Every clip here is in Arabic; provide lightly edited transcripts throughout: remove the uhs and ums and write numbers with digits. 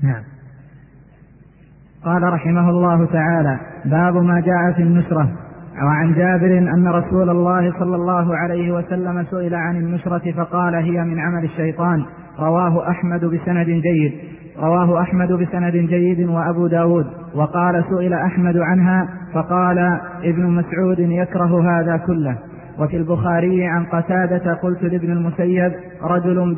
نعم. قال رحمه الله تعالى: باب ما جاء في النشرة. وعن جابر أن رسول الله صلى الله عليه وسلم سئل عن النشرة فقال: هي من عمل الشيطان. رواه أحمد بسند جيد وأبو داود. وقال: سئل أحمد عنها فقال: ابن مسعود يكره هذا كله. وفي البخاري عن قتادة: قلت لابن المسيب: رجل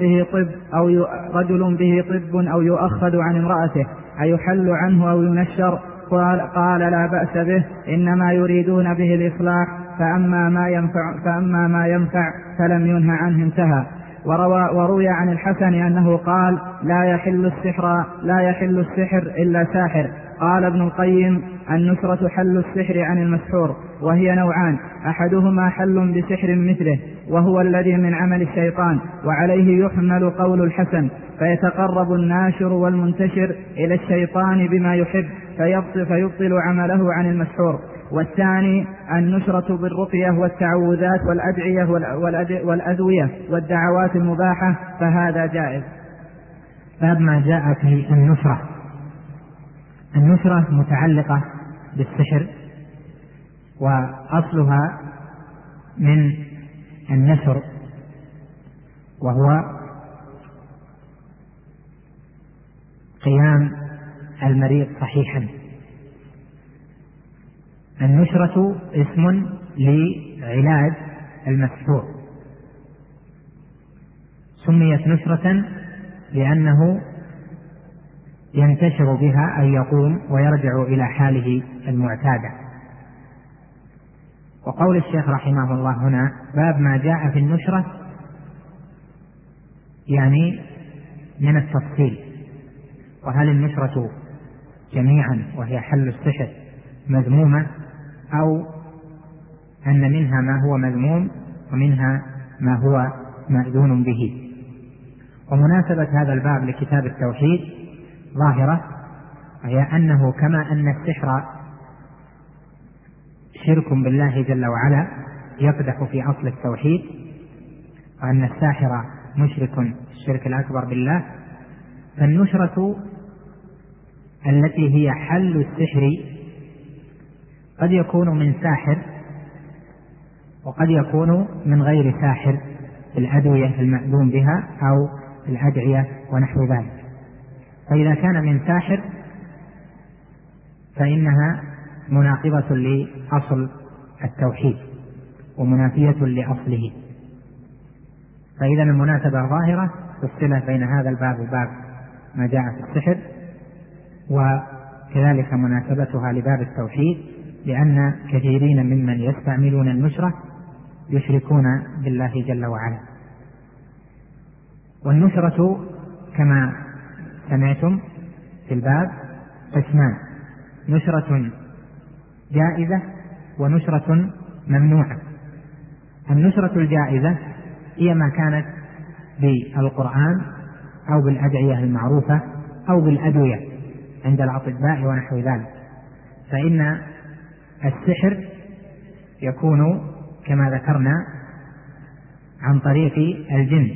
به طب أو يؤخذ عن امرأته أيحل عنه أو ينشر؟ قال: لا بأس به، إنما يريدون به الإصلاح، فأما ما ينفع فلم ينه عنه، انتهى. وروي عن الحسن أنه قال: لا يحل السحر إلا ساحر. قال ابن القيم: النشرة حل السحر عن المسحور، وهي نوعان: أحدهما حل بسحر مثله وهو الذي من عمل الشيطان، وعليه يحمل قول الحسن، فيتقرب الناشر والمنتشر إلى الشيطان بما يحب فيبطل عمله عن المسحور. والثاني النشرة بالرقية والتعوذات والأدعية والأدوية والدعوات المباحة، فهذا جائز. باب ما جاء في النشرة. النشرة متعلقة بالسحر، وأصلها من النشر، وهو قيام المريض صحيحا. النشرة اسم لعلاج المسحور، سميت نشرة لأنه ينتشر بها أن يقوم ويرجع إلى حاله المعتادة. وقول الشيخ رحمه الله هنا: باب ما جاء في النشرة، يعني من التفصيل. وهل النشرة جميعا وهي حل السحر مذمومة، أو أن منها ما هو مذموم ومنها ما هو مأذون به؟ ومناسبة هذا الباب لكتاب التوحيد ظاهرة، وهي أنه كما أن السحر شرك بالله جل وعلا يقدح في أصل التوحيد، وأن الساحر مشرك الشرك الأكبر بالله، فالنشرة التي هي حل السحر قد يكون من ساحر وقد يكون من غير ساحر، الأدوية المأذون بها أو الأدعية ونحو ذلك. فإذا كان من ساحر فإنها مناقضة لأصل التوحيد ومنافية لأصله. فإذا المناسبة ظاهرة في الصلة بين هذا الباب وباب ما جاء في السحر، وكذلك مناسبتها لباب التوحيد، لأن كثيرين ممن يستعملون النشرة يشركون بالله جل وعلا. والنشرة كما سمعتم في الباب قسمان: نشرة جائزة ونشرة ممنوعة. النشرة الجائزة هي ما كانت بالقرآن أو بالأدعية المعروفة أو بالأدوية عند الأطباء ونحو ذلك. فإن السحر يكون كما ذكرنا عن طريق الجن،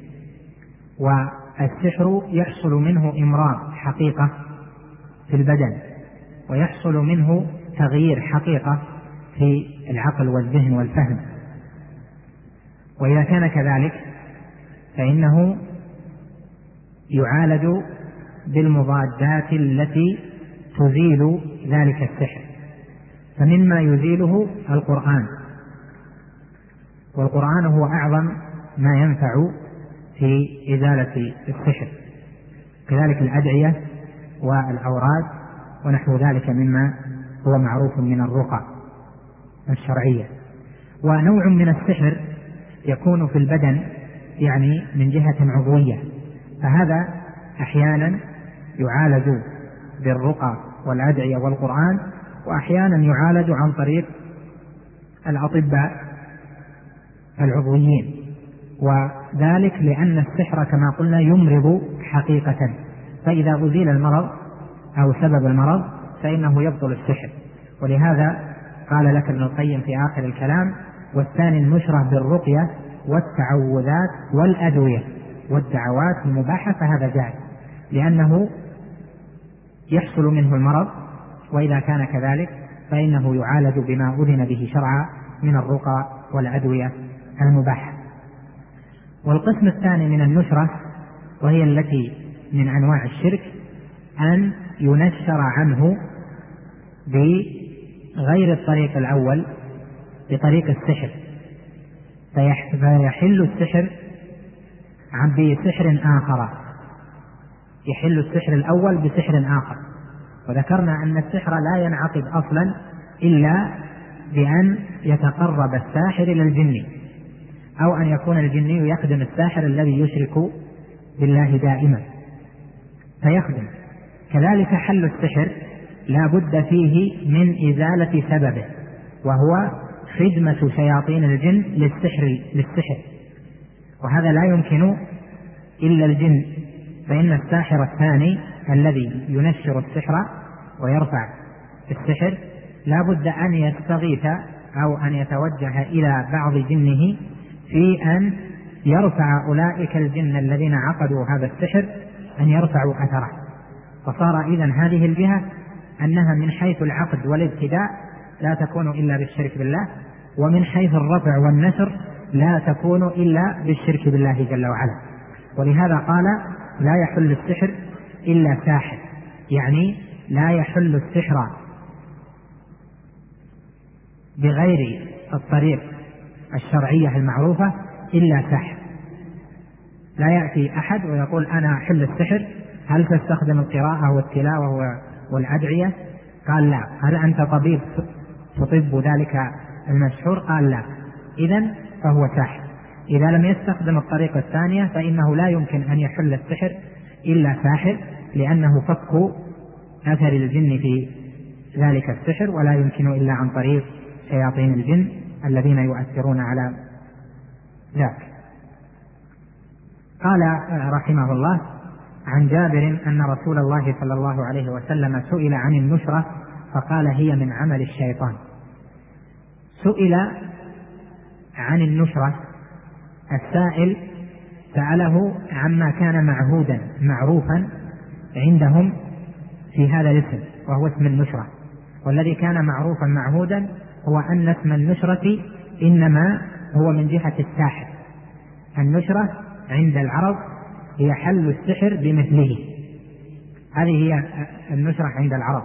والسحر يحصل منه إمراض حقيقة في البدن، ويحصل منه تغيير حقيقة في العقل والذهن والفهم. وإذا كان كذلك فإنه يعالج بالمضادات التي تزيل ذلك السحر، فمما يزيله القرآن، والقرآن هو أعظم ما ينفع في إزالة السحر. كذلك الأدعية والأوراد ونحو ذلك مما هو معروف من الرقى الشرعية. ونوع من السحر يكون في البدن، يعني من جهة عضوية، فهذا أحيانا يعالج بالرقى والأدعية والقرآن، وأحيانا يعالج عن طريق الأطباء العضويين، وذلك لأن السحر كما قلنا يمرض حقيقة، فإذا أزيل المرض أو سبب المرض فإنه يبطل السحر. ولهذا قال لك ابن القيم في آخر الكلام: والثاني النشرة بالرقية والتعوذات والأدوية والدعوات المباحة، فهذا جائز، لأنه يحصل منه المرض، وإذا كان كذلك فإنه يعالج بما أذن به شرعا من الرقى والأدوية المباحة. والقسم الثاني من النشرة، وهي التي من أنواع الشرك، أن ينشر عنه بغير الطريق الأول، بطريق السحر، فيحل السحر بسحر آخر، يحل السحر الأول بسحر آخر. وذكرنا أن السحر لا ينعقد أصلا إلا بأن يتقرب الساحر إلى الجن، أو أن يكون الجني يخدم الساحر الذي يشرك بالله دائما فيخدم. كذلك حل السحر لا بد فيه من إزالة سببه، وهو خدمة شياطين الجن للسحر، وهذا لا يمكن إلا الجن، فإن الساحر الثاني الذي ينشر السحر ويرفع السحر لا بد أن يستغيث أو أن يتوجه إلى بعض جنه في أن يرفع أولئك الجن الذين عقدوا هذا السحر أن يرفعوا أثره. فصار إذن هذه الجهة أنها من حيث العقد والابتداء لا تكون إلا بالشرك بالله، ومن حيث الرفع والنشر لا تكون إلا بالشرك بالله جل وعلا. ولهذا قال لا يحل السحر إلا ساحر، يعني لا يحل السحر بغير الطريق الشرعية المعروفة إلا ساحر. لا يأتي أحد ويقول أنا أحل السحر، هل تستخدم القراءة والتلاوة والأدعية؟ قال لا. هل أنت طبيب تطب ذلك المسحور؟ قال لا. إذن فهو ساحر. إذا لم يستخدم الطريقة الثانية فإنه لا يمكن أن يحل السحر إلا ساحر، لأنه فك أثر الجن في ذلك السحر، ولا يمكن إلا عن طريق شياطين الجن الذين يؤثرون على ذاك. قال رحمه الله عن جابر أن رسول الله صلى الله عليه وسلم سئل عن النشرة فقال هي من عمل الشيطان. سئل عن النشرة، السائل سأله عما كان معهودا معروفا عندهم في هذا الاسم، وهو اسم النشرة. والذي كان معروفا معهودا هو أن اسم النشرة إنما هو من جهة الساحر. النشرة عند العرب هي حل السحر بمثله، هذه هي النشرة عند العرب.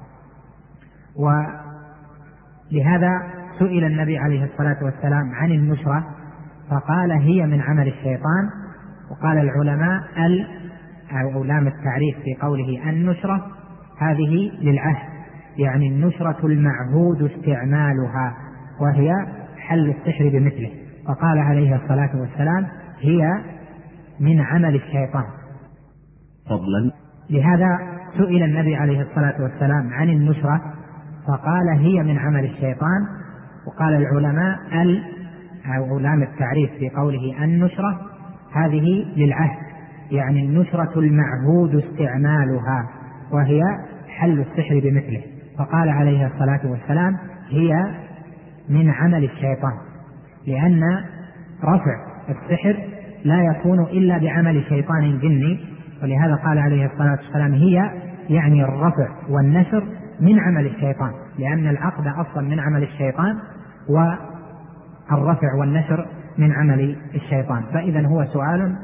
ولهذا سئل النبي عليه الصلاة والسلام عن النشرة فقال هي من عمل الشيطان. وقال العلماء أو لام التعريف في قوله النشرة هذه للعهد، يعني النشرة المعهود استعمالها، وهي حل السحر بمثله. فقال عليه الصلاة والسلام هي من عمل الشيطان فضلا. لهذا سئل النبي عليه الصلاة والسلام عن النشرة فقال هي من عمل الشيطان. وقال العلماء أو لام التعريف في قوله النشرة هذه للعهد، يعني النشرة المعهود استعمالها، وهي حل السحر بمثله. فقال عليه الصلاة والسلام هي من عمل الشيطان، لأن رفع السحر لا يكون إلا بعمل شيطان جني. ولهذا قال عليه الصلاة والسلام هي يعني الرفع والنشر من عمل الشيطان، لأن العقد أصلا من عمل الشيطان والرفع والنشر من عمل الشيطان. فإذا هو سؤال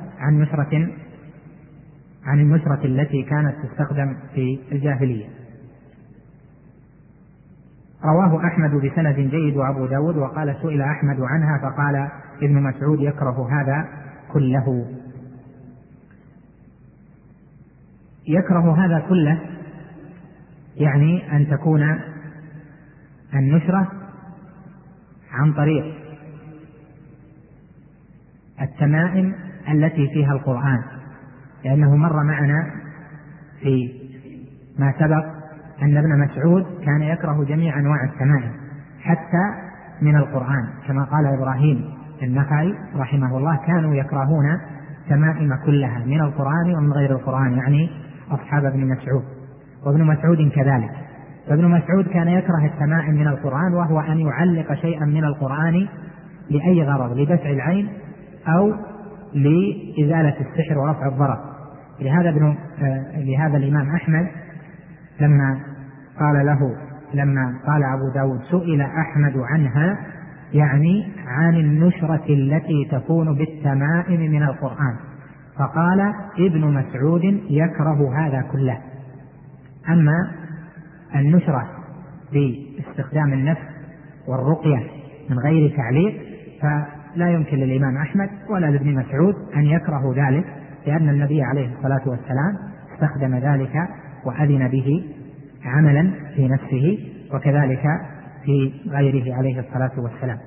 عن النشرة التي كانت تستخدم في الجاهلية. رواه أحمد بسند جيد وأبو داود. وقال سئل أحمد عنها فقال ابن مسعود يكره هذا كله. يكره هذا كله يعني أن تكون النشرة عن طريق التمائم التي فيها القرآن، لأنه مر معنا في ما سبق أن ابن مسعود كان يكره جميع أنواع التمائم حتى من القرآن، كما قال إبراهيم النخعي رحمه الله كانوا يكرهون تمائم كلها من القرآن ومن غير القرآن، يعني أصحاب ابن مسعود. وابن مسعود كذلك. فابن مسعود كان يكره التمائم من القرآن، وهو أن يعلق شيئا من القرآن لأي غرض، لدفع العين أو لإزالة السحر ورفع الضرر. لهذا الإمام أحمد لما قال أبو داود سئل أحمد عنها، يعني عن النشرة التي تكون بالتمائم من القرآن، فقال ابن مسعود يكره هذا كله. أما النشرة باستخدام النفس والرقية من غير تعليق فلا يمكن للإمام أحمد ولا لابن مسعود أن يكرهوا ذلك، لأن النبي عليه الصلاة والسلام استخدم ذلك وأذن به عملا في نفسه وكذلك في غيره عليه الصلاة والسلام.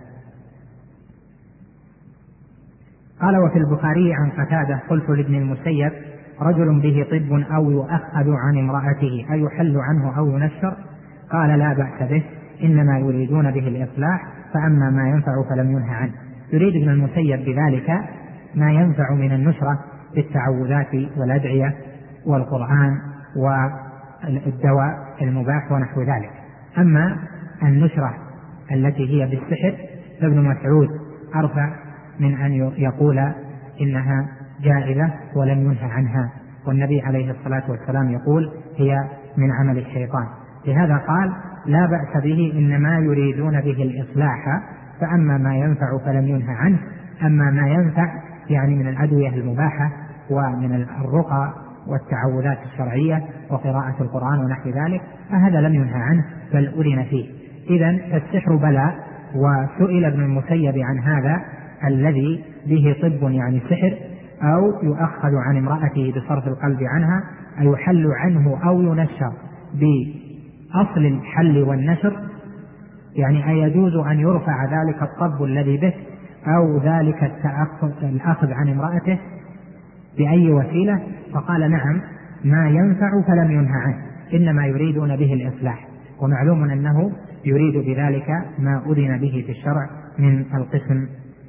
قال: وفي البخاري عن قتادة قلت لابن المسيب: رجل به طب أو يؤخذ عن امرأته أيحل عنه أو ينشر؟ قال: لا بأس به، إنما يريدون به الإصلاح، فأما ما ينفع فلم ينه عنه. يريد ابن المسيب بذلك ما ينفع من النشرة بالتعوذات والأدعية والقرآن والدواء المباح ونحو ذلك. أما النشرة التي هي بالسحر فابن مسعود أرفع من أن يقول إنها جائزة ولم ينه عنها، والنبي عليه الصلاة والسلام يقول هي من عمل الشيطان. لهذا قال: لا بأس به، إنما يريدون به الإصلاح، فأما ما ينفع فلم ينه عنه. أما ما ينفع يعني من الأدوية المباحة ومن الرقى والتعوذات الشرعية وقراءة القرآن ونحو ذلك فهذا لم ينهى عنه بل أذن فيه. إذن السحر بلاء. وسئل ابن المسيب عن هذا الذي به طب يعني سحر أو يؤخذ عن امرأته بصرف القلب عنها أيحل عنه أو ينشر بأصل الحل والنشر، يعني أيجوز أن يرفع ذلك الطب الذي به أو ذلك الأخذ عن امرأته بأي وسيلة؟ فقال: نعم، ما ينفع فلم ينهى عنه، إنما يريدون به الإصلاح. ومعلوم أنه يريد بذلك ما أذن به في الشرع من القسم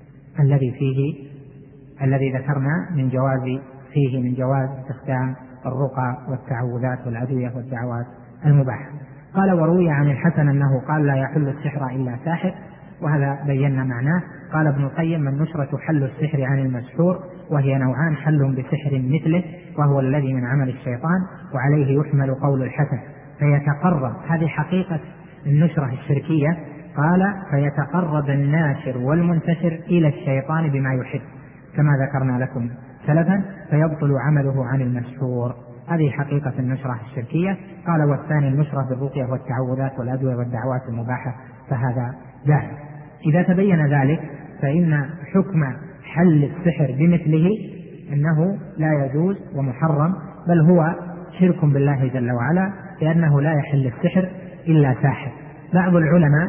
الذي ذكرنا من جواز استخدام الرقى والتعوذات والأدوية والدعوات المباحة. قال: وروي عن الحسن أنه قال: لا يحل السحر إلا ساحر، وهذا بينا معناه. قال ابن القيم: النشرة حل السحر عن المسحور، وهي نوعان: حل بسحر مثله وهو الذي من عمل الشيطان، وعليه يحمل قول الحسن فيتقرب. هذه حقيقة النشرة الشركية. قال: فيتقرب الناشر والمنتشر إلى الشيطان بما يحب، كما ذكرنا لكم سلفا، فيبطل عمله عن المسحور. هذه حقيقة النشرة الشركية. قال: والثاني النشرة بالرقية والتعوذات والأدوية والدعوات المباحة، فهذا جائز. إذا تبين ذلك فإن حكم حل السحر بمثله أنه لا يجوز ومحرم، بل هو شرك بالله جل وعلا، لأنه لا يحل السحر إلا ساحر. بعض العلماء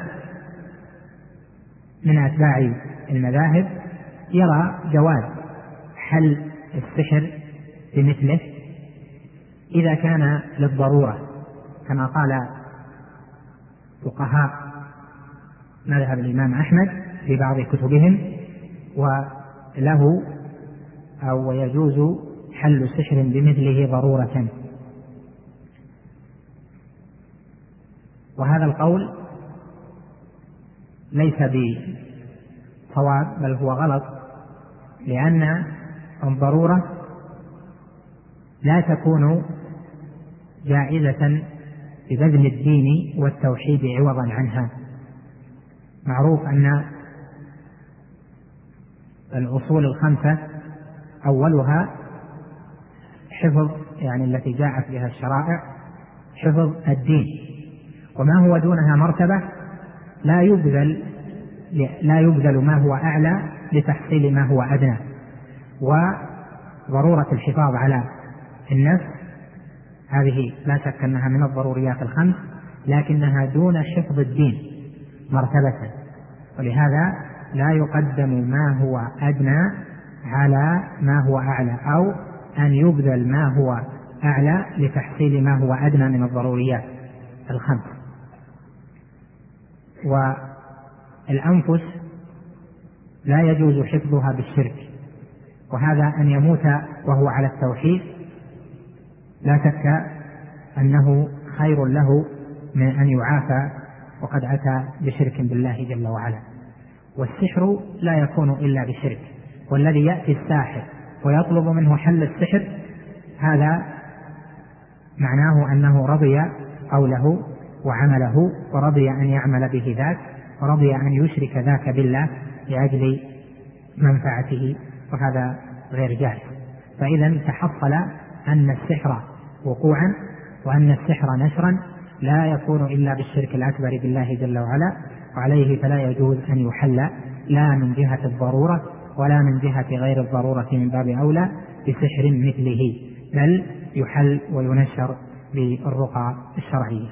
من أتباع المذاهب يرى جواز حل السحر بمثله إذا كان للضرورة، كما قال فقهاء مذهب الإمام أحمد في بعض كتبهم، وله أو يجوز حل سحر بمثله ضرورة. وهذا القول ليس بصواب بل هو غلط، لأن الضرورة لا تكون جائزة ببذل الدين والتوحيد عوضا عنها. معروف أن الأصول الخمسة أولها حفظ، يعني التي جاءت بها الشرائع، حفظ الدين، وما هو دونها مرتبة لا يبذل ما هو أعلى لتحصيل ما هو أدنى. وضرورة الحفاظ على النفس هذه لا شك أنها من الضروريات الخمس، لكنها دون حفظ الدين مرتبة، ولهذا لا يقدم ما هو أدنى على ما هو أعلى، أو أن يبذل ما هو أعلى لتحصيل ما هو أدنى من الضروريات الخمس. والأنفس لا يجوز حفظها بالشرك، وهذا أن يموت وهو على التوحيد لا شك أنه خير له من أن يعافى وقد أتى بشرك بالله جل وعلا. والسحر لا يكون إلا بشرك، والذي يأتي الساحر ويطلب منه حل السحر هذا معناه أنه رضي قوله وعمله ورضي أن يعمل به ذاك، ورضي أن يشرك ذاك بالله لأجل منفعته، وهذا غير جائز. فإذا تحصل أن السحر وقوعا وأن السحر نشرا لا يكون إلا بالشرك الأكبر بالله جل وعلا، وعليه فلا يجوز أن يحل لا من جهة الضرورة ولا من جهة غير الضرورة من باب أولى بسحر مثله، بل يحل وينشر بالرقى الشرعية.